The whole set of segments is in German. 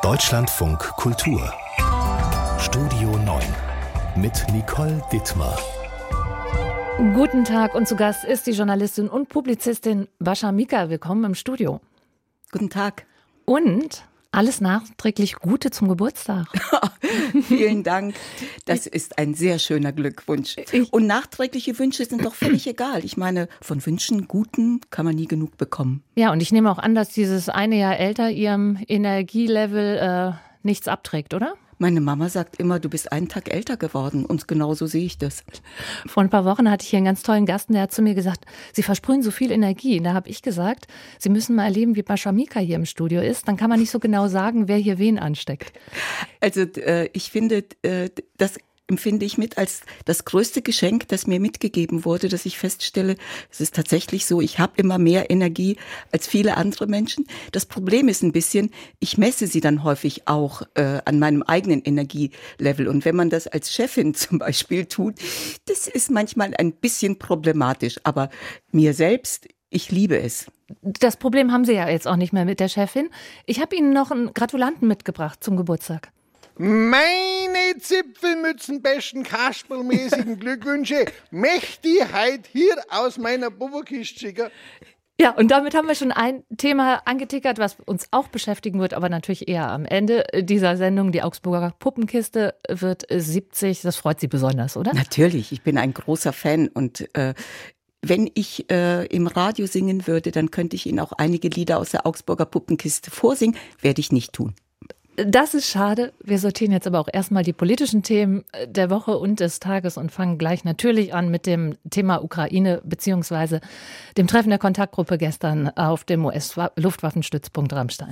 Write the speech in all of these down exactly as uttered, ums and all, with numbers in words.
Deutschlandfunk Kultur Studio neun mit Nicole Dittmar. Guten Tag und zu Gast ist die Journalistin und Publizistin Bascha Mika. Willkommen im Studio. Guten Tag. Und alles nachträglich Gute zum Geburtstag. Vielen Dank. Das ist ein sehr schöner Glückwunsch. Und nachträgliche Wünsche sind doch völlig egal. Ich meine, von Wünschen Guten kann man nie genug bekommen. Ja, und ich nehme auch an, dass dieses eine Jahr älter ihrem Energielevel äh, nichts abträgt, oder? Meine Mama sagt immer, du bist einen Tag älter geworden. Und genauso sehe ich das. Vor ein paar Wochen hatte ich hier einen ganz tollen Gast, der hat zu mir gesagt, Sie versprühen so viel Energie. Und da habe ich gesagt, Sie müssen mal erleben, wie Bascha Mika hier im Studio ist. Dann kann man nicht so genau sagen, wer hier wen ansteckt. Also äh, ich finde, äh, das empfinde ich mit als das größte Geschenk, das mir mitgegeben wurde, dass ich feststelle, es ist tatsächlich so, ich habe immer mehr Energie als viele andere Menschen. Das Problem ist ein bisschen, ich messe sie dann häufig auch äh, an meinem eigenen Energielevel. Und wenn man das als Chefin zum Beispiel tut, das ist manchmal ein bisschen problematisch. Aber mir selbst, ich liebe es. Das Problem haben Sie ja jetzt auch nicht mehr mit der Chefin. Ich habe Ihnen noch einen Gratulanten mitgebracht zum Geburtstag. Meine Zipfelmützen, besten kasperlmäßigen Glückwünsche möchte ich heute hier aus meiner Puppenkiste schicken. Ja, und damit haben wir schon ein Thema angetickert, was uns auch beschäftigen wird, aber natürlich eher am Ende dieser Sendung. Die Augsburger Puppenkiste wird siebzig. Das freut Sie besonders, oder? Natürlich, ich bin ein großer Fan und äh, wenn ich äh, im Radio singen würde, dann könnte ich Ihnen auch einige Lieder aus der Augsburger Puppenkiste vorsingen. Werde ich nicht tun. Das ist schade. Wir sortieren jetzt aber auch erstmal die politischen Themen der Woche und des Tages und fangen gleich natürlich an mit dem Thema Ukraine beziehungsweise dem Treffen der Kontaktgruppe gestern auf dem U S-Luftwaffenstützpunkt Ramstein.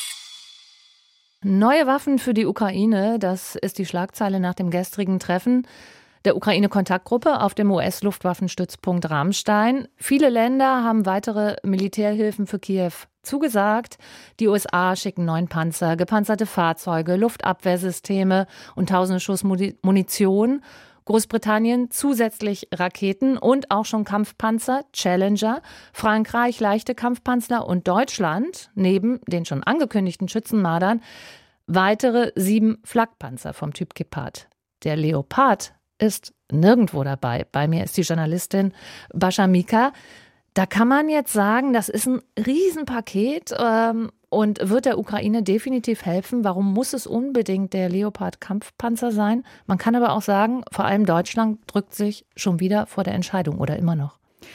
Neue Waffen für die Ukraine, das ist die Schlagzeile nach dem gestrigen Treffen der Ukraine-Kontaktgruppe auf dem U S-Luftwaffenstützpunkt Ramstein. Viele Länder haben weitere Militärhilfen für Kiew zugesagt. Die U S A schicken neun Panzer, gepanzerte Fahrzeuge, Luftabwehrsysteme und tausende Schuss Munition. Großbritannien zusätzlich Raketen und auch schon Kampfpanzer, Challenger. Frankreich leichte Kampfpanzer und Deutschland, neben den schon angekündigten Schützenmardern, weitere sieben Flakpanzer vom Typ Gepard. Der Leopard ist nirgendwo dabei. Bei mir ist die Journalistin Bascha Mika. Da kann man jetzt sagen, das ist ein Riesenpaket ähm, und wird der Ukraine definitiv helfen. Warum muss es unbedingt der Leopard-Kampfpanzer sein? Man kann aber auch sagen, vor allem Deutschland drückt sich schon wieder vor der Entscheidung oder immer noch.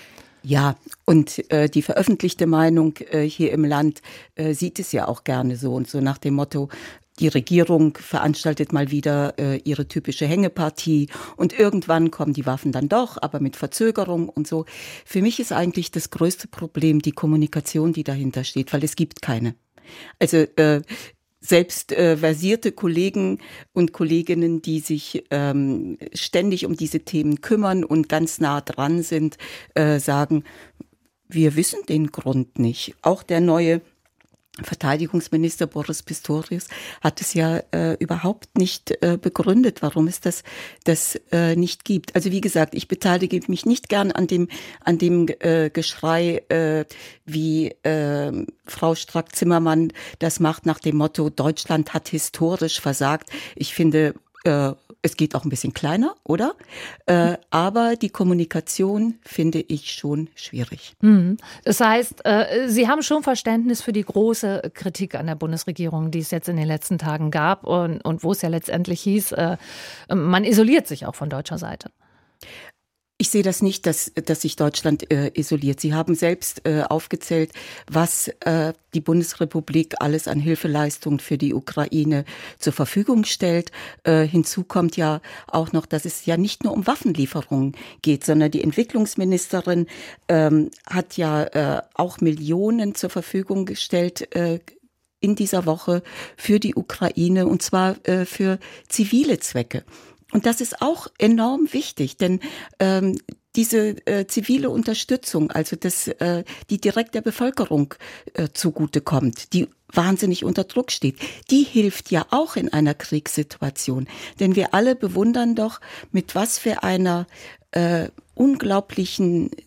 Ja, und äh, die veröffentlichte Meinung äh, hier im Land äh, sieht es ja auch gerne so und so nach dem Motto, die Regierung veranstaltet mal wieder äh, ihre typische Hängepartie und irgendwann kommen die Waffen dann doch, aber mit Verzögerung und so. Für mich ist eigentlich das größte Problem die Kommunikation, die dahinter steht, weil es gibt keine. Also äh, selbst äh, versierte Kollegen und Kolleginnen, die sich ähm, ständig um diese Themen kümmern und ganz nah dran sind, äh, sagen, wir wissen den Grund nicht. Auch der neue Verteidigungsminister Boris Pistorius hat es ja äh, überhaupt nicht äh, begründet, warum es das das äh, nicht gibt. Also wie gesagt, ich beteilige mich nicht gern an dem an dem äh, Geschrei, äh, wie äh, Frau Strack-Zimmermann das macht nach dem Motto, Deutschland hat historisch versagt. Ich finde, äh, es geht auch ein bisschen kleiner, oder? Äh, aber die Kommunikation finde ich schon schwierig. Das heißt, äh, Sie haben schon Verständnis für die große Kritik an der Bundesregierung, die es jetzt in den letzten Tagen gab und, und wo es ja letztendlich hieß, äh, man isoliert sich auch von deutscher Seite. Ich sehe das nicht, dass, dass sich Deutschland äh, isoliert. Sie haben selbst äh, aufgezählt, was äh, die Bundesrepublik alles an Hilfeleistungen für die Ukraine zur Verfügung stellt. Äh, hinzu kommt ja auch noch, dass es ja nicht nur um Waffenlieferungen geht, sondern die Entwicklungsministerin ähm, hat ja äh, auch Millionen zur Verfügung gestellt, äh, in dieser Woche für die Ukraine, und zwar äh, für zivile Zwecke. Und das ist auch enorm wichtig, denn ähm, diese äh, zivile Unterstützung, also das, äh, die direkt der Bevölkerung äh, zugutekommt, die wahnsinnig unter Druck steht, die hilft ja auch in einer Kriegssituation. Denn wir alle bewundern doch, mit was für einer äh, unglaublichen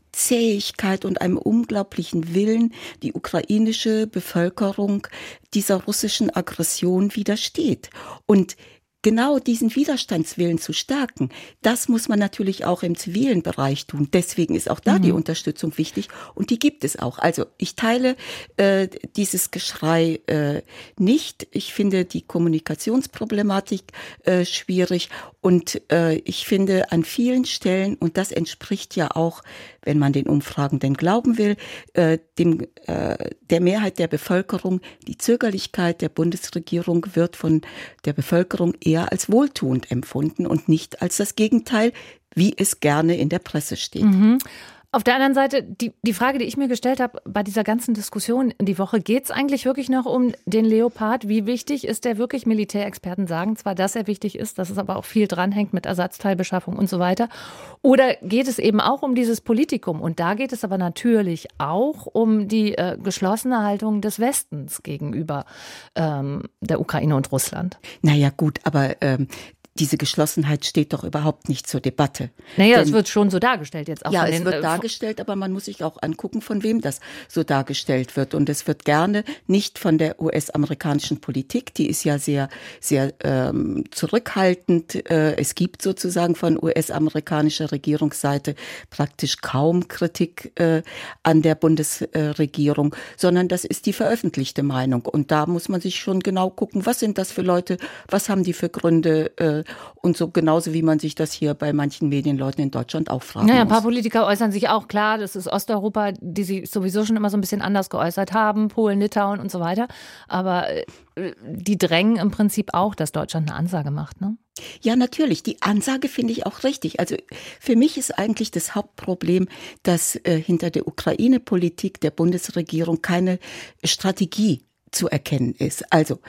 Zähigkeit und einem unglaublichen Willen die ukrainische Bevölkerung dieser russischen Aggression widersteht. Und genau diesen Widerstandswillen zu stärken, das muss man natürlich auch im zivilen Bereich tun. Deswegen ist auch da mhm. die Unterstützung wichtig und die gibt es auch. Also ich teile äh, dieses Geschrei äh, nicht. Ich finde die Kommunikationsproblematik äh, schwierig und äh, ich finde an vielen Stellen, und das entspricht ja auch, wenn man den Umfragen denn glauben will, äh, dem, äh, der Mehrheit der Bevölkerung, die Zögerlichkeit der Bundesregierung wird von der Bevölkerung eher als wohltuend empfunden und nicht als das Gegenteil, wie es gerne in der Presse steht. Mhm. Auf der anderen Seite, die, die Frage, die ich mir gestellt habe bei dieser ganzen Diskussion in die Woche, geht es eigentlich wirklich noch um den Leopard? Wie wichtig ist der wirklich? Militärexperten sagen zwar, dass er wichtig ist, dass es aber auch viel dranhängt mit Ersatzteilbeschaffung und so weiter. Oder geht es eben auch um dieses Politikum? Und da geht es aber natürlich auch um die äh, geschlossene Haltung des Westens gegenüber ähm, der Ukraine und Russland. Naja gut, aber ähm diese Geschlossenheit steht doch überhaupt nicht zur Debatte. Naja, es wird schon so dargestellt jetzt auch. Ja, von es den, wird äh, dargestellt, aber man muss sich auch angucken, von wem das so dargestellt wird. Und es wird gerne nicht von der U S-amerikanischen Politik, die ist ja sehr, sehr ähm, zurückhaltend. Äh, es gibt sozusagen von U S-amerikanischer Regierungsseite praktisch kaum Kritik äh, an der Bundesregierung, sondern das ist die veröffentlichte Meinung. Und da muss man sich schon genau gucken, was sind das für Leute, was haben die für Gründe, äh, und so genauso wie man sich das hier bei manchen Medienleuten in Deutschland auch fragen naja, muss. Ein paar Politiker äußern sich auch, klar, das ist Osteuropa, die sich sowieso schon immer so ein bisschen anders geäußert haben, Polen, Litauen und so weiter. Aber äh, die drängen im Prinzip auch, dass Deutschland eine Ansage macht, ne? Ja, natürlich. Die Ansage finde ich auch richtig. Also für mich ist eigentlich das Hauptproblem, dass äh, hinter der Ukraine-Politik der Bundesregierung keine Strategie zu erkennen ist. Also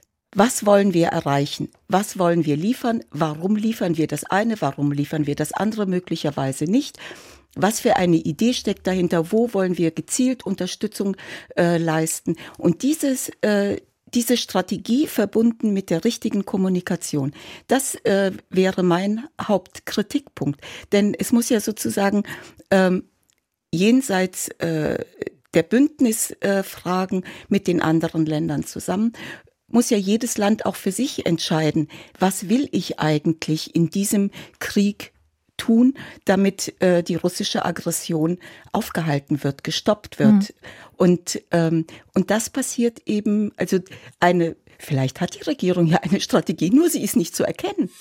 was wollen wir erreichen? Was wollen wir liefern? Warum liefern wir das eine? Warum liefern wir das andere möglicherweise nicht? Was für eine Idee steckt dahinter? Wo wollen wir gezielt Unterstützung äh, leisten? Und dieses, äh, diese Strategie verbunden mit der richtigen Kommunikation, das äh, wäre mein Hauptkritikpunkt. Denn es muss ja sozusagen ähm, jenseits äh, der Bündnisfragen äh, mit den anderen Ländern zusammen, muss ja jedes Land auch für sich entscheiden, was will ich eigentlich in diesem Krieg tun, damit äh, die russische Aggression aufgehalten wird, gestoppt wird. Mhm. Und ähm, und das passiert eben, also eine, vielleicht hat die Regierung ja eine Strategie, nur sie ist nicht zu erkennen.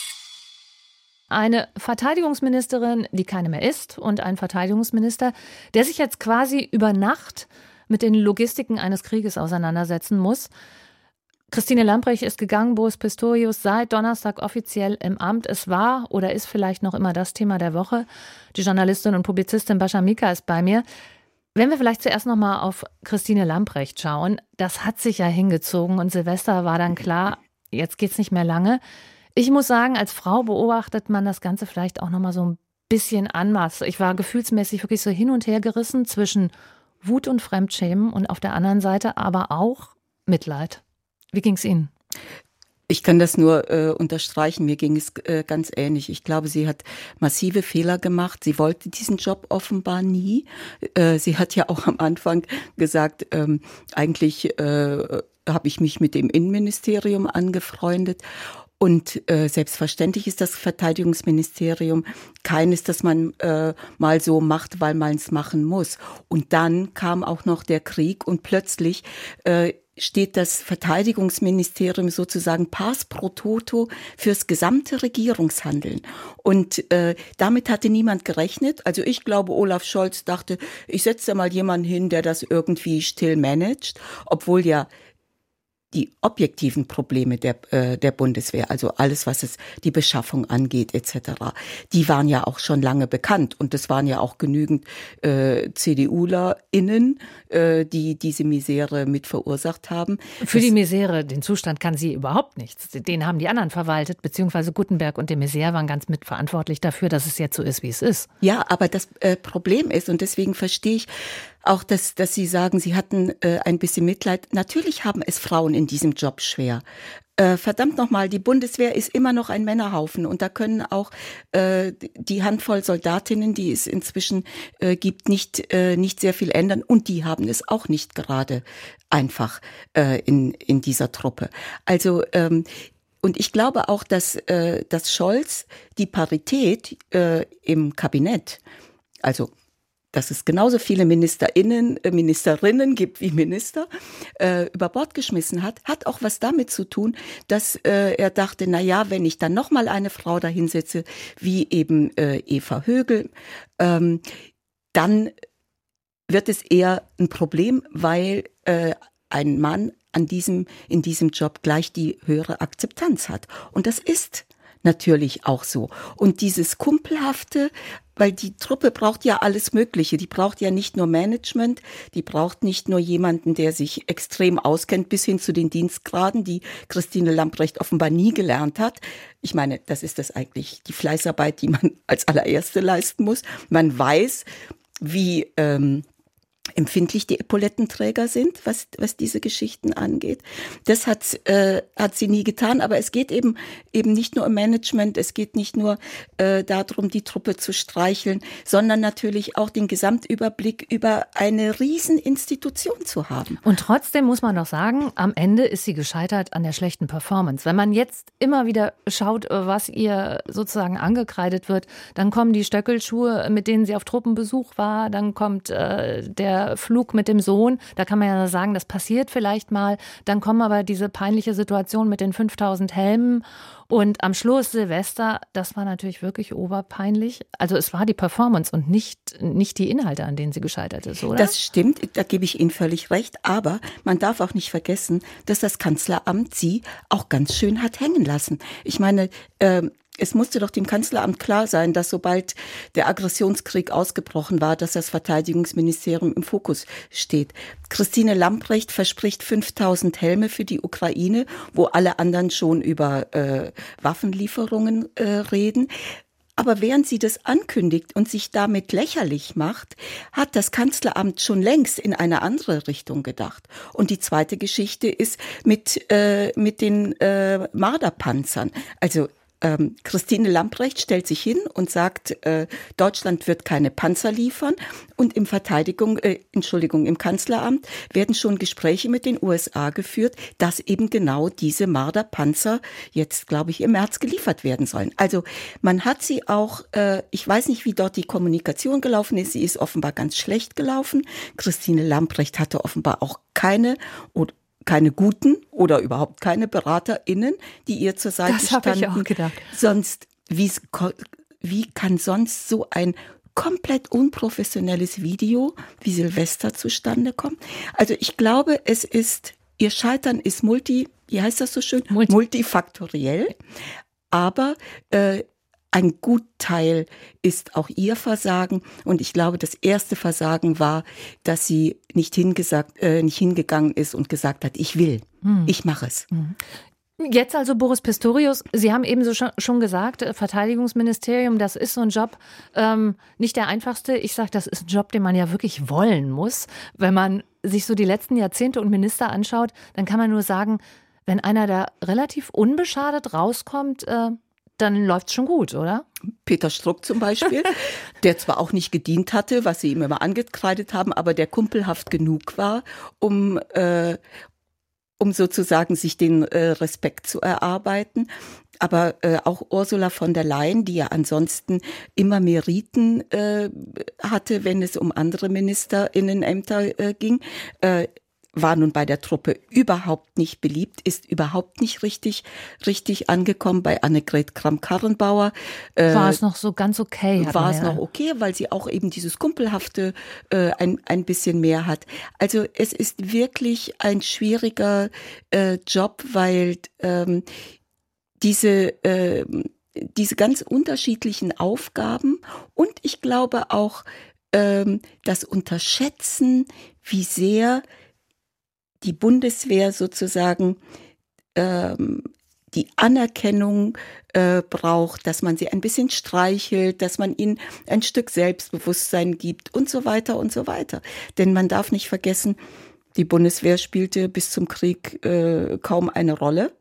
Eine Verteidigungsministerin, die keine mehr ist, und ein Verteidigungsminister, der sich jetzt quasi über Nacht mit den Logistiken eines Krieges auseinandersetzen muss. Christine Lambrecht ist gegangen, Boris Pistorius seit Donnerstag offiziell im Amt. Es war oder ist vielleicht noch immer das Thema der Woche. Die Journalistin und Publizistin Bascha Mika ist bei mir. Wenn wir vielleicht zuerst noch mal auf Christine Lambrecht schauen, das hat sich ja hingezogen und Silvester war dann klar, jetzt geht's nicht mehr lange. Ich muss sagen, als Frau beobachtet man das Ganze vielleicht auch noch mal so ein bisschen anders. Ich war gefühlsmäßig wirklich so hin und her gerissen zwischen Wut und Fremdschämen und auf der anderen Seite aber auch Mitleid. Wie ging es Ihnen? Ich kann das nur äh, unterstreichen. Mir ging es äh, ganz ähnlich. Ich glaube, sie hat massive Fehler gemacht. Sie wollte diesen Job offenbar nie. Äh, sie hat ja auch am Anfang gesagt, ähm, eigentlich äh, habe ich mich mit dem Innenministerium angefreundet. Und äh, selbstverständlich ist das Verteidigungsministerium keines, das man äh, mal so macht, weil man es machen muss. Und dann kam auch noch der Krieg und plötzlich äh, steht das Verteidigungsministerium sozusagen pars pro toto fürs gesamte Regierungshandeln. Und äh, damit hatte niemand gerechnet. Also ich glaube, Olaf Scholz dachte, ich setze da mal jemanden hin, der das irgendwie still managt, obwohl ja die objektiven Probleme der äh, der Bundeswehr, also alles, was es die Beschaffung angeht et cetera, die waren ja auch schon lange bekannt und es waren ja auch genügend äh, CDUlerInnen, äh, die diese Misere mit verursacht haben. Für das, die Misere, den Zustand kann sie überhaupt nichts. Den haben die anderen verwaltet, beziehungsweise Gutenberg und de Maizière waren ganz mitverantwortlich dafür, dass es jetzt so ist, wie es ist. Ja, aber das äh, Problem ist, und deswegen verstehe ich auch, dass, dass Sie sagen, Sie hatten äh, ein bisschen Mitleid. Natürlich haben es Frauen in diesem Job schwer. Äh, verdammt nochmal, die Bundeswehr ist immer noch ein Männerhaufen und da können auch äh, die Handvoll Soldatinnen, die es inzwischen äh, gibt, nicht, äh, nicht sehr viel ändern und die haben es auch nicht gerade einfach äh, in, in dieser Truppe. Also ähm, und ich glaube auch, dass, äh, dass Scholz die Parität äh, im Kabinett, also dass es genauso viele MinisterInnen, äh, Ministerinnen gibt wie Minister, äh, über Bord geschmissen hat, hat auch was damit zu tun, dass äh, er dachte, na ja, wenn ich dann noch mal eine Frau da hinsetze, wie eben äh, Eva Högel, ähm, dann wird es eher ein Problem, weil äh, ein Mann an diesem, in diesem Job gleich die höhere Akzeptanz hat. Und das ist natürlich auch so. Und dieses Kumpelhafte, weil die Truppe braucht ja alles Mögliche. Die braucht ja nicht nur Management, die braucht nicht nur jemanden, der sich extrem auskennt, bis hin zu den Dienstgraden, die Christine Lambrecht offenbar nie gelernt hat. Ich meine, das ist das eigentlich die Fleißarbeit, die man als allererste leisten muss. Man weiß, wie ähm, empfindlich die Epaulettenträger sind, was was diese Geschichten angeht. Das hat äh, hat sie nie getan, aber es geht eben eben nicht nur um Management, es geht nicht nur äh, darum, die Truppe zu streicheln, sondern natürlich auch den Gesamtüberblick über eine Rieseninstitution zu haben. Und trotzdem muss man doch sagen, am Ende ist sie gescheitert an der schlechten Performance. Wenn man jetzt immer wieder schaut, was ihr sozusagen angekreidet wird, dann kommen die Stöckelschuhe, mit denen sie auf Truppenbesuch war, dann kommt äh, der Flug mit dem Sohn, da kann man ja sagen, das passiert vielleicht mal. Dann kommen aber diese peinliche Situation mit den fünftausend Helmen und am Schluss Silvester, das war natürlich wirklich oberpeinlich. Also es war die Performance und nicht, nicht die Inhalte, an denen sie gescheitert ist, oder? Das stimmt, da gebe ich Ihnen völlig recht. Aber man darf auch nicht vergessen, dass das Kanzleramt sie auch ganz schön hat hängen lassen. Ich meine, ähm, es musste doch dem Kanzleramt klar sein, dass sobald der Aggressionskrieg ausgebrochen war, dass das Verteidigungsministerium im Fokus steht. Christine Lambrecht verspricht fünftausend Helme für die Ukraine, wo alle anderen schon über äh, Waffenlieferungen äh, reden. Aber während sie das ankündigt und sich damit lächerlich macht, hat das Kanzleramt schon längst in eine andere Richtung gedacht. Und die zweite Geschichte ist mit, äh, mit den äh, Marderpanzern. Also Ähm, Christine Lambrecht stellt sich hin und sagt, äh, Deutschland wird keine Panzer liefern und im Verteidigung, äh, Entschuldigung, im Kanzleramt werden schon Gespräche mit den U S A geführt, dass eben genau diese Marder-Panzer jetzt, glaube ich, im März geliefert werden sollen. Also man hat sie auch, äh, ich weiß nicht, wie dort die Kommunikation gelaufen ist, sie ist offenbar ganz schlecht gelaufen. Christine Lambrecht hatte offenbar auch keine oder keine guten oder überhaupt keine BeraterInnen, die ihr zur Seite das standen. Das habe ich auch gedacht. Sonst, wie, wie kann sonst so ein komplett unprofessionelles Video wie Silvester zustande kommen? Also ich glaube, es ist, ihr Scheitern ist multi, wie heißt das so schön? Multi. Multifaktoriell. Aber äh, ein Gutteil ist auch ihr Versagen. Und ich glaube, das erste Versagen war, dass sie nicht, hingesagt, äh, nicht hingegangen ist und gesagt hat, ich will, hm. ich mache es. Hm. Jetzt also Boris Pistorius, Sie haben eben so schon gesagt, Verteidigungsministerium, das ist so ein Job, ähm, nicht der einfachste. Ich sage, das ist ein Job, den man ja wirklich wollen muss. Wenn man sich so die letzten Jahrzehnte und Minister anschaut, dann kann man nur sagen, wenn einer da relativ unbeschadet rauskommt, äh, dann läuft's schon gut, oder? Peter Struck zum Beispiel, der zwar auch nicht gedient hatte, was sie ihm immer angekreidet haben, aber der kumpelhaft genug war, um, äh, um sozusagen sich den äh, Respekt zu erarbeiten. Aber äh, auch Ursula von der Leyen, die ja ansonsten immer Meriten äh, hatte, wenn es um andere MinisterInnenämter äh, ging, äh, war nun bei der Truppe überhaupt nicht beliebt, ist überhaupt nicht richtig richtig angekommen. Bei Annegret Kramp-Karrenbauer äh, war es noch so ganz okay. War es noch okay, weil sie auch eben dieses Kumpelhafte äh, ein ein bisschen mehr hat. Also es ist wirklich ein schwieriger äh, Job, weil ähm, diese äh, diese ganz unterschiedlichen Aufgaben und ich glaube auch ähm, das Unterschätzen, wie sehr die Bundeswehr sozusagen ähm, die Anerkennung äh, braucht, dass man sie ein bisschen streichelt, dass man ihnen ein Stück Selbstbewusstsein gibt und so weiter und so weiter. Denn man darf nicht vergessen, die Bundeswehr spielte bis zum Krieg äh, kaum eine Rolle.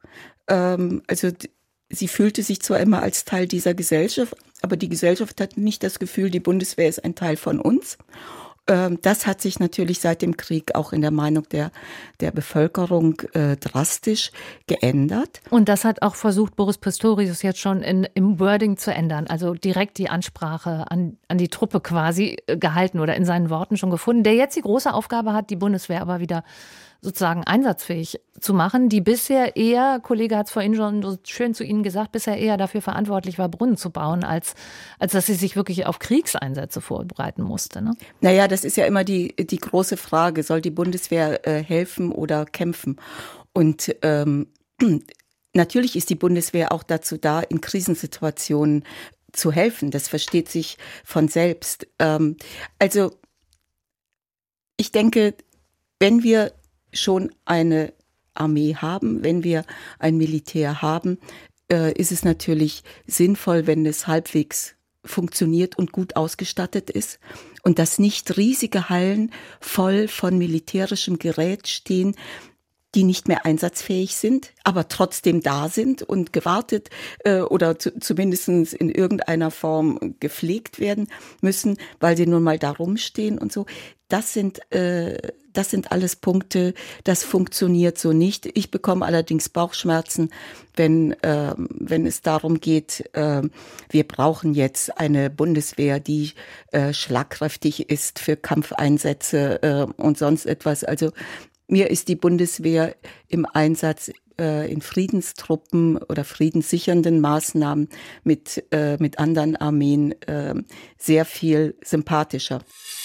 Ähm, also sie fühlte sich zwar immer als Teil dieser Gesellschaft, aber die Gesellschaft hat nicht das Gefühl, die Bundeswehr ist ein Teil von uns. Das hat sich natürlich seit dem Krieg auch in der Meinung der, der Bevölkerung äh, drastisch geändert. Und das hat auch versucht, Boris Pistorius jetzt schon in, im Wording zu ändern. Also direkt die Ansprache an, an die Truppe quasi gehalten oder in seinen Worten schon gefunden. Der jetzt die große Aufgabe hat, die Bundeswehr aber wieder sozusagen einsatzfähig zu machen, die bisher eher, Kollege hat es vorhin schon so schön zu Ihnen gesagt, bisher eher dafür verantwortlich war, Brunnen zu bauen, als, als dass sie sich wirklich auf Kriegseinsätze vorbereiten musste. Ne? Naja, das ist ja immer die, die große Frage, soll die Bundeswehr äh, helfen oder kämpfen? Und ähm, natürlich ist die Bundeswehr auch dazu da, in Krisensituationen zu helfen. Das versteht sich von selbst. Ähm, also ich denke, wenn wir schon eine Armee haben, wenn wir ein Militär haben, äh, ist es natürlich sinnvoll, wenn es halbwegs funktioniert und gut ausgestattet ist und dass nicht riesige Hallen voll von militärischem Gerät stehen, die nicht mehr einsatzfähig sind, aber trotzdem da sind und gewartet äh, oder zu, zumindest in irgendeiner Form gepflegt werden müssen, weil sie nun mal da rumstehen und so. Das sind, äh, das sind alles Punkte, das funktioniert so nicht. Ich bekomme allerdings Bauchschmerzen, wenn, äh, wenn es darum geht, äh, wir brauchen jetzt eine Bundeswehr, die äh, schlagkräftig ist für Kampfeinsätze äh, und sonst etwas. Also mir ist die Bundeswehr im Einsatz äh, in Friedenstruppen oder friedenssichernden Maßnahmen mit, äh, mit anderen Armeen äh, sehr viel sympathischer.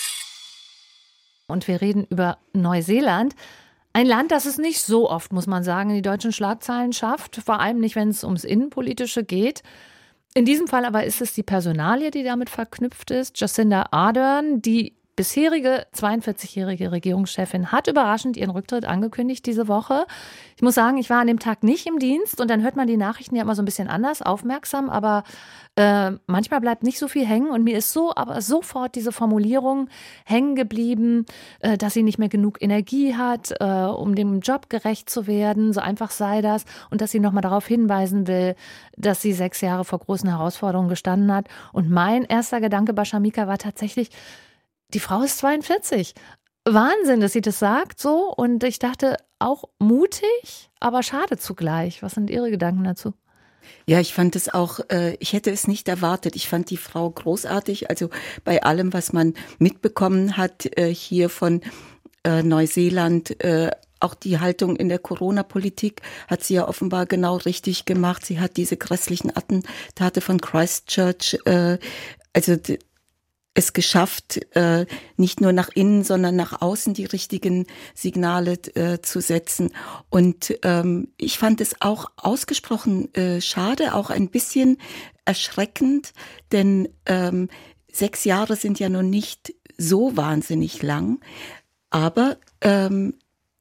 Und wir reden über Neuseeland. Ein Land, das es nicht so oft, muss man sagen, in die deutschen Schlagzeilen schafft. Vor allem nicht, wenn es ums Innenpolitische geht. In diesem Fall aber ist es die Personalie, die damit verknüpft ist. Jacinda Ardern, die bisherige zweiundvierzigjährige Regierungschefin, hat überraschend ihren Rücktritt angekündigt diese Woche. Ich muss sagen, ich war an dem Tag nicht im Dienst und dann hört man die Nachrichten ja immer so ein bisschen anders, aufmerksam, aber äh, manchmal bleibt nicht so viel hängen und mir ist so, aber sofort diese Formulierung hängen geblieben, äh, dass sie nicht mehr genug Energie hat, äh, um dem Job gerecht zu werden, so einfach sei das, und dass sie nochmal darauf hinweisen will, dass sie sechs Jahre vor großen Herausforderungen gestanden hat. Und mein erster Gedanke bei Shamika war tatsächlich, die Frau ist zweiundvierzig. Wahnsinn, dass sie das sagt so. Und ich dachte, auch mutig, aber schade zugleich. Was sind Ihre Gedanken dazu? Ja, ich fand es auch, äh, ich hätte es nicht erwartet. Ich fand die Frau großartig. Also bei allem, was man mitbekommen hat äh, hier von äh, Neuseeland, äh, auch die Haltung in der Corona-Politik hat sie ja offenbar genau richtig gemacht. Sie hat diese grässlichen Attentate von Christchurch, äh, also d- es geschafft, äh, nicht nur nach innen, sondern nach außen die richtigen Signale äh, zu setzen. Und ähm, ich fand es auch ausgesprochen äh, schade, auch ein bisschen erschreckend, denn ähm, sechs Jahre sind ja nun nicht so wahnsinnig lang, aber ähm,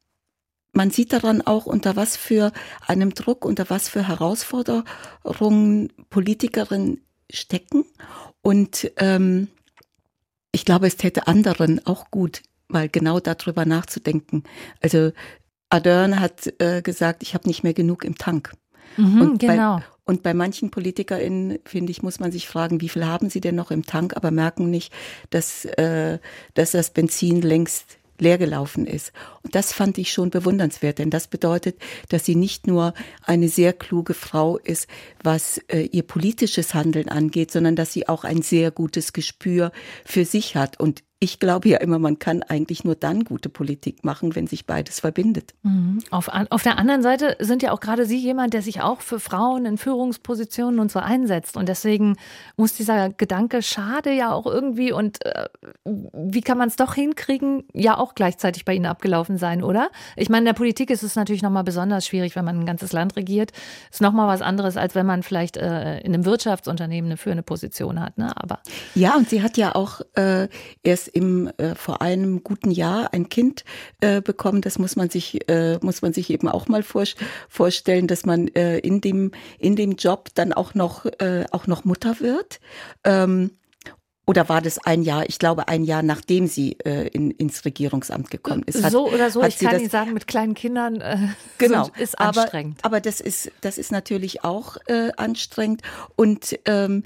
man sieht daran auch, unter was für einem Druck, unter was für Herausforderungen Politikerinnen stecken. Und ähm, ich glaube, es täte anderen auch gut, mal genau darüber nachzudenken. Also Ardern hat äh, gesagt, ich habe nicht mehr genug im Tank. Mhm, und, genau. bei, und bei manchen PolitikerInnen, finde ich, muss man sich fragen, wie viel haben sie denn noch im Tank, aber merken nicht, dass, äh, dass das Benzin längst leer gelaufen ist. Und das fand ich schon bewundernswert, denn das bedeutet, dass sie nicht nur eine sehr kluge Frau ist, was äh, ihr politisches Handeln angeht, sondern dass sie auch ein sehr gutes Gespür für sich hat. Und ich glaube ja immer, man kann eigentlich nur dann gute Politik machen, wenn sich beides verbindet. Mhm. Auf, auf der anderen Seite sind ja auch gerade Sie jemand, der sich auch für Frauen in Führungspositionen und so einsetzt. Und deswegen muss dieser Gedanke schade ja auch irgendwie und äh, wie kann man es doch hinkriegen, ja auch gleichzeitig bei Ihnen abgelaufen sein, oder? Ich meine, in der Politik ist es natürlich nochmal besonders schwierig, wenn man ein ganzes Land regiert. Ist nochmal was anderes, als wenn man vielleicht äh, in einem Wirtschaftsunternehmen eine führende Position hat. Ne? Aber ja, und sie hat ja auch äh, erst im äh, vor einem guten Jahr ein Kind äh, bekommen. Das muss man sich äh, muss man sich eben auch mal vor, vorstellen, dass man äh, in dem in dem Job dann auch noch äh, auch noch Mutter wird. Ähm, Oder war das ein Jahr, ich glaube ein Jahr, nachdem sie äh, in, ins Regierungsamt gekommen ist? Hat, so oder so, ich kann Ihnen sagen, mit kleinen Kindern äh, genau, ist anstrengend. Aber, aber das ist, das ist natürlich auch äh, anstrengend. Und ähm,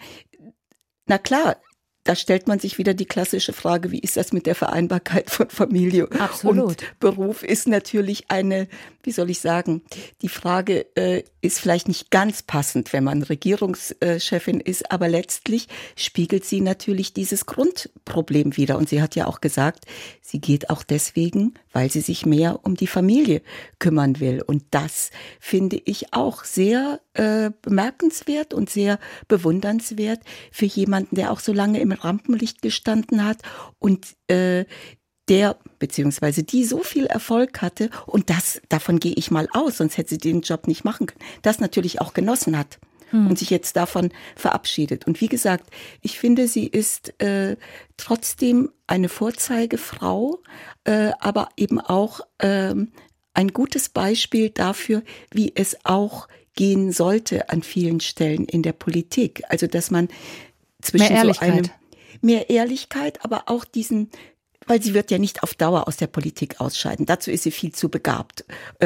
na klar, da stellt man sich wieder die klassische Frage, wie ist das mit der Vereinbarkeit von Familie Absolut. und Beruf, ist natürlich eine, wie soll ich sagen, die Frage äh, ist vielleicht nicht ganz passend, wenn man Regierungschefin ist, aber letztlich spiegelt sie natürlich dieses Grundproblem wider. Und sie hat ja auch gesagt, sie geht auch deswegen, weil sie sich mehr um die Familie kümmern will. Und das finde ich auch sehr äh, bemerkenswert und sehr bewundernswert für jemanden, der auch so lange im Rampenlicht gestanden hat und äh, der beziehungsweise die so viel Erfolg hatte und das, davon gehe ich mal aus, sonst hätte sie den Job nicht machen können, das natürlich auch genossen hat hm. und sich jetzt davon verabschiedet. Und wie gesagt, ich finde, sie ist äh, trotzdem eine Vorzeigefrau, äh, aber eben auch äh, ein gutes Beispiel dafür, wie es auch gehen sollte an vielen Stellen in der Politik. Also, dass man zwischen mehr so einem mehr Ehrlichkeit, aber auch diesen, weil sie wird ja nicht auf Dauer aus der Politik ausscheiden. Dazu ist sie viel zu begabt.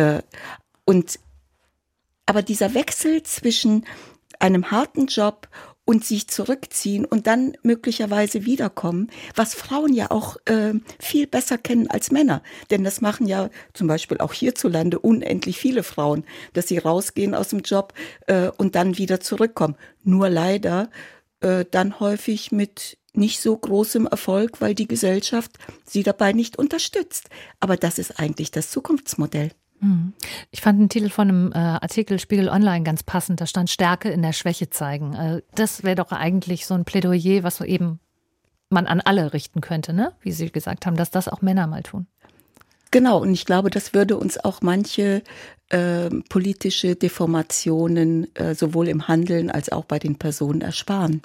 Und, aber dieser Wechsel zwischen einem harten Job und sich zurückziehen und dann möglicherweise wiederkommen, was Frauen ja auch äh, viel besser kennen als Männer. Denn das machen ja zum Beispiel auch hierzulande unendlich viele Frauen, dass sie rausgehen aus dem Job äh, und dann wieder zurückkommen. Nur leider äh, dann häufig mit nicht so großem Erfolg, weil die Gesellschaft sie dabei nicht unterstützt. Aber das ist eigentlich das Zukunftsmodell. Ich fand den Titel von einem äh, Artikel Spiegel Online ganz passend. Da stand Stärke in der Schwäche zeigen. Äh, das wäre doch eigentlich so ein Plädoyer, was eben man an alle richten könnte, ne? Wie Sie gesagt haben, dass das auch Männer mal tun. Genau, und ich glaube, das würde uns auch manche äh, politische Deformationen äh, sowohl im Handeln als auch bei den Personen ersparen.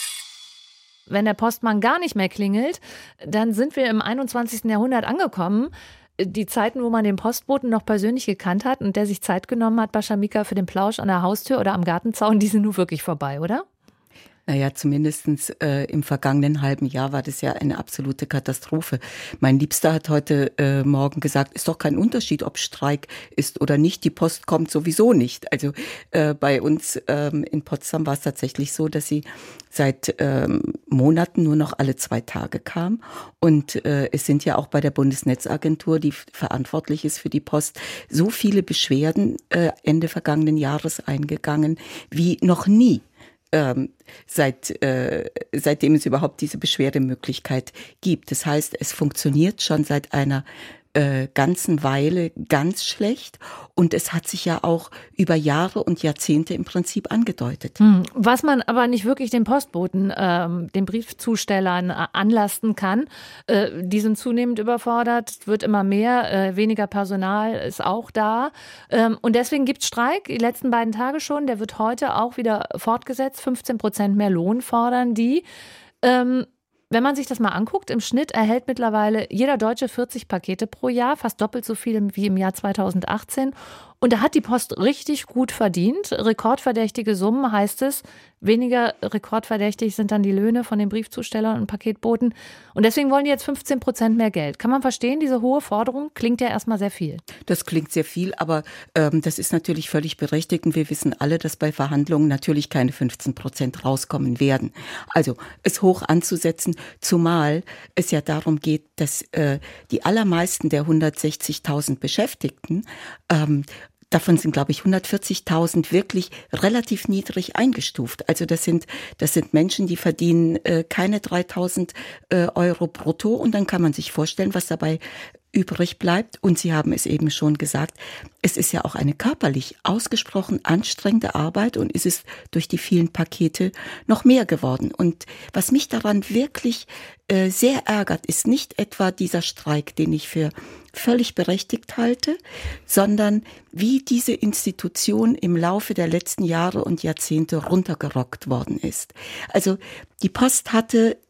Wenn der Postmann gar nicht mehr klingelt, dann sind wir im einundzwanzigsten Jahrhundert angekommen. Die Zeiten, wo man den Postboten noch persönlich gekannt hat und der sich Zeit genommen hat, Baschamika, für den Plausch an der Haustür oder am Gartenzaun, die sind nun wirklich vorbei, oder? Naja, zumindestens äh, im vergangenen halben Jahr war das ja eine absolute Katastrophe. Mein Liebster hat heute äh, Morgen gesagt, ist doch kein Unterschied, ob Streik ist oder nicht. Die Post kommt sowieso nicht. Also äh, bei uns ähm, in Potsdam war es tatsächlich so, dass sie seit ähm, Monaten nur noch alle zwei Tage kam. Und äh, es sind ja auch bei der Bundesnetzagentur, die verantwortlich ist für die Post, so viele Beschwerden äh, Ende vergangenen Jahres eingegangen wie noch nie. Ähm, seit äh, seitdem es überhaupt diese Beschwerdemöglichkeit gibt. Das heißt, es funktioniert schon seit einer äh, ganzen Weile ganz schlecht und es hat sich ja auch über Jahre und Jahrzehnte im Prinzip angedeutet. Hm. Was man aber nicht wirklich den Postboten, ähm, den Briefzustellern äh, anlasten kann, äh, die sind zunehmend überfordert, wird immer mehr, äh, weniger Personal ist auch da ähm, und deswegen gibt es Streik, die letzten beiden Tage schon, der wird heute auch wieder fortgesetzt, fünfzehn Prozent mehr Lohn fordern die. Ähm, Wenn man sich das mal anguckt, im Schnitt erhält mittlerweile jeder Deutsche vierzig Pakete pro Jahr, fast doppelt so viel wie im Jahr zweitausendachtzehn. Und da hat die Post richtig gut verdient. Rekordverdächtige Summen heißt es. Weniger rekordverdächtig sind dann die Löhne von den Briefzustellern und Paketboten. Und deswegen wollen die jetzt fünfzehn Prozent mehr Geld. Kann man verstehen, diese hohe Forderung? Klingt ja erstmal sehr viel. Das klingt sehr viel, aber ähm, das ist natürlich völlig berechtigt. Und wir wissen alle, dass bei Verhandlungen natürlich keine fünfzehn Prozent rauskommen werden. Also es hoch anzusetzen, zumal es ja darum geht, dass äh, die allermeisten der hundertsechzigtausend Beschäftigten ähm, davon sind, glaube ich, hundertvierzigtausend wirklich relativ niedrig eingestuft. Also das sind das sind Menschen, die verdienen äh, keine dreitausend äh, Euro brutto. Und dann kann man sich vorstellen, was dabei übrig bleibt. Und Sie haben es eben schon gesagt, es ist ja auch eine körperlich ausgesprochen anstrengende Arbeit und ist es durch die vielen Pakete noch mehr geworden. Und was mich daran wirklich äh, sehr ärgert, ist nicht etwa dieser Streik, den ich für völlig berechtigt halte, sondern wie diese Institution im Laufe der letzten Jahre und Jahrzehnte runtergerockt worden ist. Also die Post hatte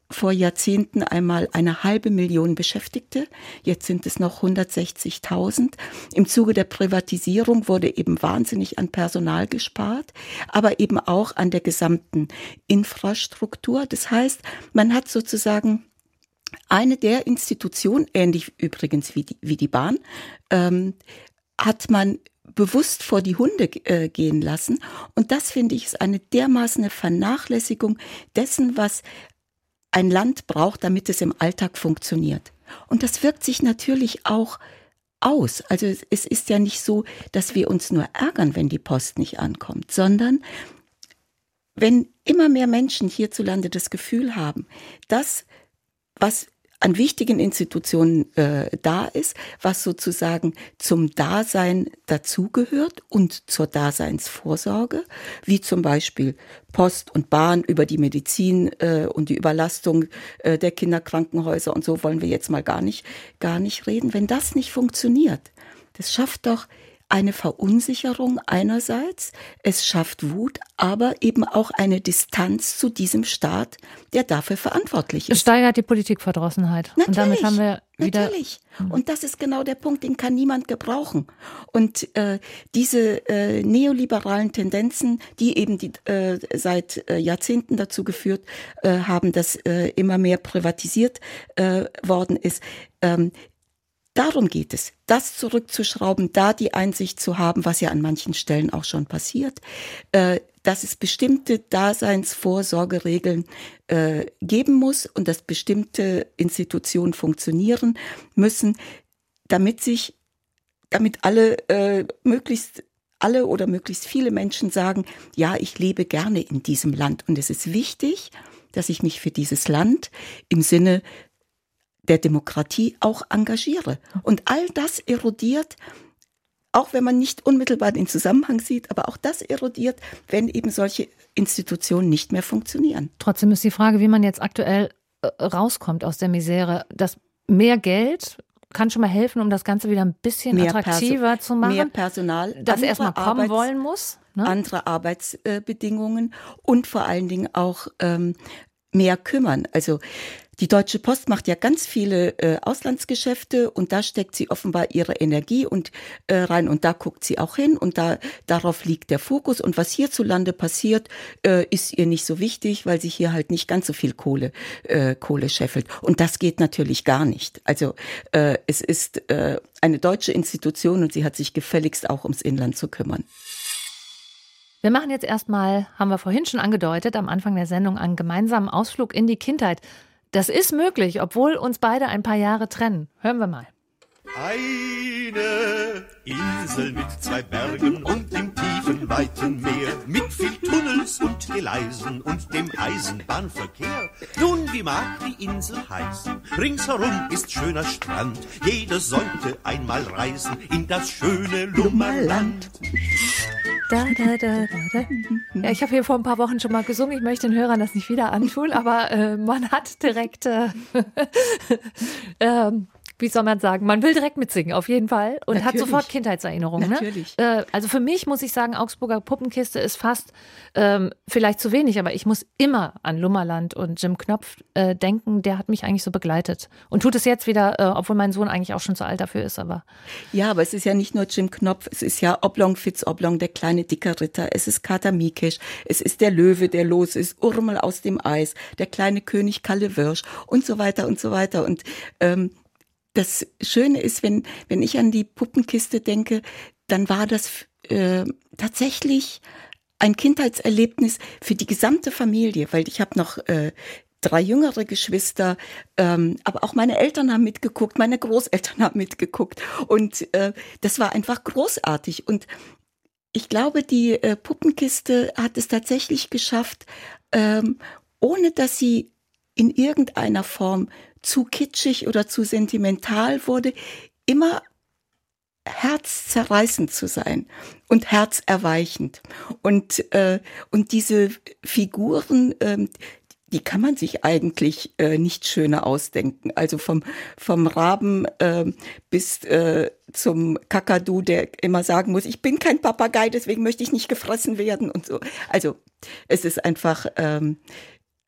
vor Jahrzehnten einmal eine halbe Million Beschäftigte. Jetzt sind es noch hundertsechzigtausend. Im Zuge der Privatisierung wurde eben wahnsinnig an Personal gespart, aber eben auch an der gesamten Infrastruktur. Das heißt, man hat sozusagen eine der Institutionen, ähnlich übrigens wie die, wie die Bahn, ähm, hat man bewusst vor die Hunde äh, gehen lassen. Und das, finde ich, ist eine dermaßen Vernachlässigung dessen, was ein Land braucht, damit es im Alltag funktioniert. Und das wirkt sich natürlich auch aus. Also es ist ja nicht so, dass wir uns nur ärgern, wenn die Post nicht ankommt, sondern wenn immer mehr Menschen hierzulande das Gefühl haben, dass was an wichtigen Institutionen äh, da ist, was sozusagen zum Dasein dazugehört und zur Daseinsvorsorge, wie zum Beispiel Post und Bahn, über die Medizin äh, und die Überlastung äh, der Kinderkrankenhäuser und so wollen wir jetzt mal gar nicht, gar nicht reden. Wenn das nicht funktioniert, das schafft doch eine Verunsicherung einerseits, es schafft Wut, aber eben auch eine Distanz zu diesem Staat, der dafür verantwortlich ist. Es steigert die Politikverdrossenheit. Natürlich, und damit haben wir wieder natürlich. Und das ist genau der Punkt, den kann niemand gebrauchen. Und äh, diese äh, neoliberalen Tendenzen, die eben die, äh, seit äh, Jahrzehnten dazu geführt äh, haben, dass äh, immer mehr privatisiert äh, worden ist, ähm, darum geht es, das zurückzuschrauben, da die Einsicht zu haben, was ja an manchen Stellen auch schon passiert, äh, dass es bestimmte Daseinsvorsorgeregeln äh, geben muss und dass bestimmte Institutionen funktionieren müssen, damit sich, damit alle äh, möglichst alle oder möglichst viele Menschen sagen, ja, ich lebe gerne in diesem Land und es ist wichtig, dass ich mich für dieses Land im Sinne der Demokratie auch engagiere. Und all das erodiert, auch wenn man nicht unmittelbar den Zusammenhang sieht, aber auch das erodiert, wenn eben solche Institutionen nicht mehr funktionieren. Trotzdem ist die Frage, wie man jetzt aktuell äh, rauskommt aus der Misere. Das mehr Geld kann schon mal helfen, um das Ganze wieder ein bisschen mehr attraktiver Perso- zu machen. Mehr Personal. Das erstmal kommen Arbeits- wollen muss. Ne? Andere Arbeitsbedingungen und vor allen Dingen auch ähm, mehr kümmern. Also die Deutsche Post macht ja ganz viele äh, Auslandsgeschäfte und da steckt sie offenbar ihre Energie und äh, rein und da guckt sie auch hin und da darauf liegt der Fokus und was hierzulande passiert, äh, ist ihr nicht so wichtig, weil sie hier halt nicht ganz so viel Kohle äh, Kohle scheffelt und das geht natürlich gar nicht. Also äh, es ist äh, eine deutsche Institution und sie hat sich gefälligst auch ums Inland zu kümmern. Wir machen jetzt erstmal, haben wir vorhin schon angedeutet, am Anfang der Sendung einen gemeinsamen Ausflug in die Kindheit. Das ist möglich, obwohl uns beide ein paar Jahre trennen. Hören wir mal. Eine Insel mit zwei Bergen und dem tiefen, weiten Meer, mit viel Tunnels und Gleisen und dem Eisenbahnverkehr. Nun, wie mag die Insel heißen? Ringsherum ist schöner Strand. Jeder sollte einmal reisen in das schöne Lummerland. Da, da, da, da, da. Ja, ich habe hier vor ein paar Wochen schon mal gesungen. Ich möchte den Hörern das nicht wieder antun, aber äh, man hat direkt, äh, äh, wie soll man sagen, man will direkt mitsingen, auf jeden Fall. Und Natürlich. hat sofort Kindheitserinnerungen. Natürlich. Ne? Äh, also für mich muss ich sagen, Augsburger Puppenkiste ist fast ähm, vielleicht zu wenig, aber ich muss immer an Lummerland und Jim Knopf äh, denken. Der hat mich eigentlich so begleitet. Und tut es jetzt wieder, äh, obwohl mein Sohn eigentlich auch schon zu alt dafür ist. Aber ja, aber es ist ja nicht nur Jim Knopf, es ist ja Oblong Fitz Oblong, der kleine dicke Ritter, es ist Kater Miekesch, es ist der Löwe, der los ist, Urmel aus dem Eis, der kleine König Kalle Wirsch und so weiter und so weiter. Und ähm, das Schöne ist, wenn, wenn ich an die Puppenkiste denke, dann war das äh, tatsächlich ein Kindheitserlebnis für die gesamte Familie, weil ich habe noch äh, drei jüngere Geschwister, ähm, aber auch meine Eltern haben mitgeguckt, meine Großeltern haben mitgeguckt und äh, das war einfach großartig und ich glaube, die äh, Puppenkiste hat es tatsächlich geschafft, ähm, ohne dass sie in irgendeiner Form zu kitschig oder zu sentimental wurde, immer herzzerreißend zu sein und herzerweichend. Und, äh, und diese Figuren, ähm, die kann man sich eigentlich äh, nicht schöner ausdenken. Also vom, vom Raben äh, bis äh, zum Kakadu, der immer sagen muss, ich bin kein Papagei, deswegen möchte ich nicht gefressen werden und so. Also es ist einfach ähm,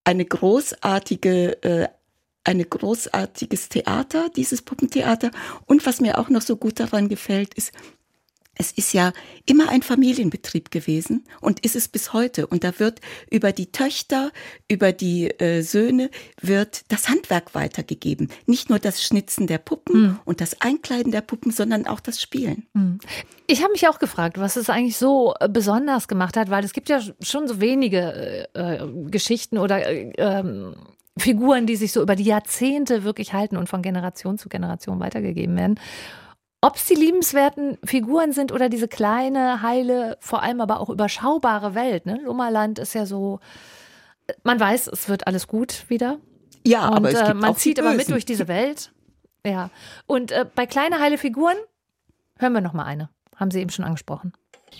eine großartige, äh, eine großartiges Theater, dieses Puppentheater. Und was mir auch noch so gut daran gefällt, ist, es ist ja immer ein Familienbetrieb gewesen und ist es bis heute. Und da wird über die Töchter, über die äh, Söhne, wird das Handwerk weitergegeben. Nicht nur das Schnitzen der Puppen mhm. und das Einkleiden der Puppen, sondern auch das Spielen. Mhm. Ich habe mich auch gefragt, was es eigentlich so besonders gemacht hat, weil es gibt ja schon so wenige äh, Geschichten oder äh, Figuren, die sich so über die Jahrzehnte wirklich halten und von Generation zu Generation weitergegeben werden. Ob es die liebenswerten Figuren sind oder diese kleine, heile, vor allem aber auch überschaubare Welt. Ne? Lummerland ist ja so, man weiß, es wird alles gut wieder. Ja, und, aber es gibt äh, man auch zieht die immer mit Bösen. durch diese Welt. Ja. Und äh, bei kleine, heile Figuren hören wir noch mal eine. Haben Sie eben schon angesprochen.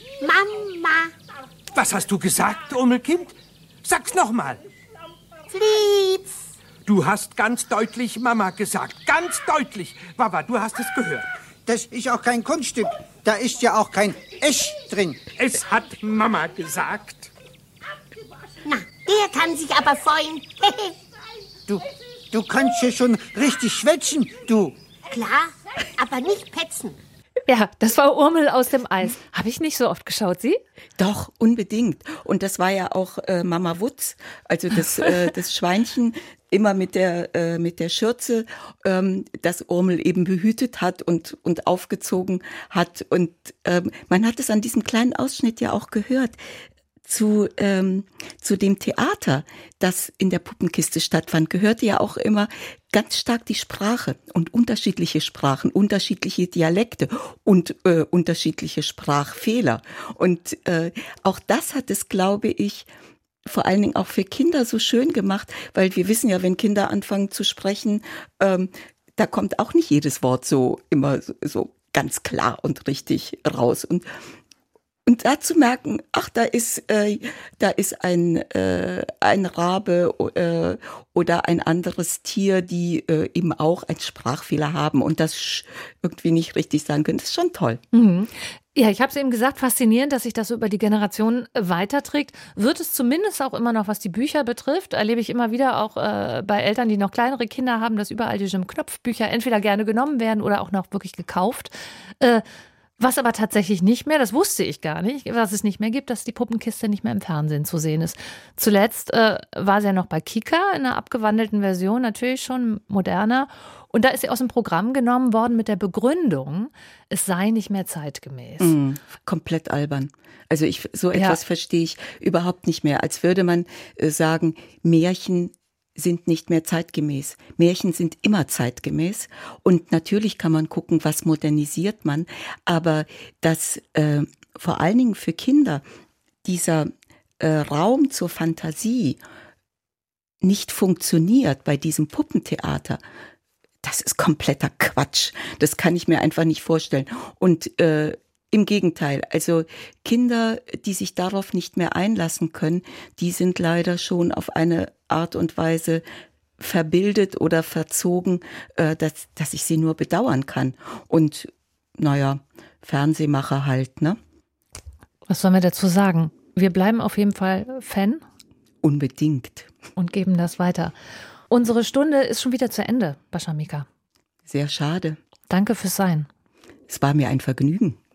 Mama. Was hast du gesagt, Urmelkind? Sag's noch mal. Flips. Du hast ganz deutlich Mama gesagt. Ganz deutlich. Wawa, du hast es gehört. Das ist auch kein Kunststück. Da ist ja auch kein Esch drin. Es hat Mama gesagt. Na, der kann sich aber freuen. Du, du kannst ja schon richtig schwätzen, du. Klar, aber nicht petzen. Ja, das war Urmel aus dem Eis. Habe ich nicht so oft geschaut, Sie? Doch, unbedingt. Und das war ja auch äh, Mama Wutz, also das, äh, das Schweinchen, immer mit der äh, mit der Schürze, ähm, das Urmel eben behütet hat und und aufgezogen hat. Und ähm, man hat es an diesem kleinen Ausschnitt ja auch gehört. Zu, ähm, zu dem Theater, das in der Puppenkiste stattfand, gehörte ja auch immer ganz stark die Sprache und unterschiedliche Sprachen, unterschiedliche Dialekte und äh, unterschiedliche Sprachfehler. Und äh, auch das hat es, glaube ich, vor allen Dingen auch für Kinder so schön gemacht, weil wir wissen ja, wenn Kinder anfangen zu sprechen, ähm, da kommt auch nicht jedes Wort so immer so, so ganz klar und richtig raus. Und Und da zu merken, ach, da ist, äh, da ist ein, äh, ein Rabe äh, oder ein anderes Tier, die äh, eben auch einen Sprachfehler haben und das sch- irgendwie nicht richtig sagen können, das ist schon toll. Mhm. Ja, ich habe es eben gesagt, faszinierend, dass sich das so über die Generationen weiterträgt. Wird es zumindest auch immer noch, was die Bücher betrifft, erlebe ich immer wieder auch äh, bei Eltern, die noch kleinere Kinder haben, dass überall diese Knopfbücher entweder gerne genommen werden oder auch noch wirklich gekauft. Äh, Was aber tatsächlich nicht mehr, das wusste ich gar nicht, was es nicht mehr gibt, dass die Puppenkiste nicht mehr im Fernsehen zu sehen ist. Zuletzt äh, war sie ja noch bei Kika in einer abgewandelten Version, natürlich schon moderner. Und da ist sie aus dem Programm genommen worden mit der Begründung, es sei nicht mehr zeitgemäß. Mm, komplett albern. Also ich, so etwas ja. verstehe ich überhaupt nicht mehr. Als würde man äh, sagen, Märchen sind nicht mehr zeitgemäß. Märchen sind immer zeitgemäß. Und natürlich kann man gucken, was modernisiert man. Aber dass äh, vor allen Dingen für Kinder dieser äh, Raum zur Fantasie nicht funktioniert bei diesem Puppentheater, das ist kompletter Quatsch. Das kann ich mir einfach nicht vorstellen. Und äh, im Gegenteil, also Kinder, die sich darauf nicht mehr einlassen können, die sind leider schon auf eine Art und Weise verbildet oder verzogen, äh, dass, dass ich sie nur bedauern kann. Und naja, Fernsehmacher halt, ne? Was sollen wir dazu sagen? Wir bleiben auf jeden Fall Fan. Unbedingt. Und geben das weiter. Unsere Stunde ist schon wieder zu Ende, Bascha Mika. Sehr schade. Danke fürs Sein. Es war mir ein Vergnügen.